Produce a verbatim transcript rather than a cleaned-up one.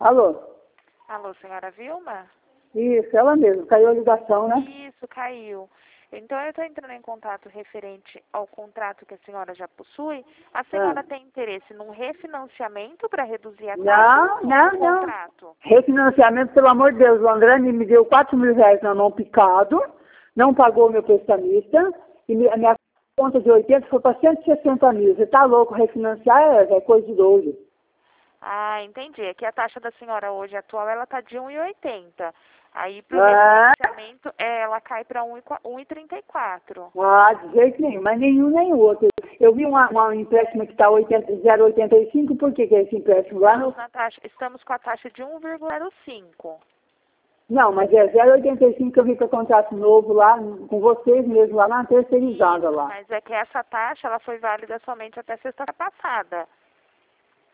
Alô? Alô, senhora Vilma? Isso, ela mesma. Caiu a ligação, né? Isso, caiu. Então, eu estou entrando em contato referente ao contrato que a senhora já possui. A senhora Ah. tem interesse num refinanciamento para reduzir a taxa Não, ou não, no não. contrato? Refinanciamento, pelo amor de Deus. O André me deu quatro mil reais na mão picado, não pagou o meu prestamista, e me- a minha conta de oitenta foi para cento e sessenta mil. Você tá louco? Refinanciar é, é coisa de doido. Ah, entendi. Aqui a taxa da senhora hoje atual, ela está de um e oitenta. Aí, para o Ah, refinanciamento, é, ela cai para um e trinta e quatro. ah, de jeito nenhum, mas nenhum nem o outro. Eu vi uma, uma empréstimo que está zero vírgula oitenta e cinco, por que, que é esse empréstimo lá? Estamos, No... na taxa, estamos com a taxa de um vírgula zero cinco. Não, mas é zero vírgula oitenta e cinco que eu vi com o contrato novo lá, com vocês mesmo, lá na terceirizada lá. Mas é que essa taxa, ela foi válida somente até sexta passada.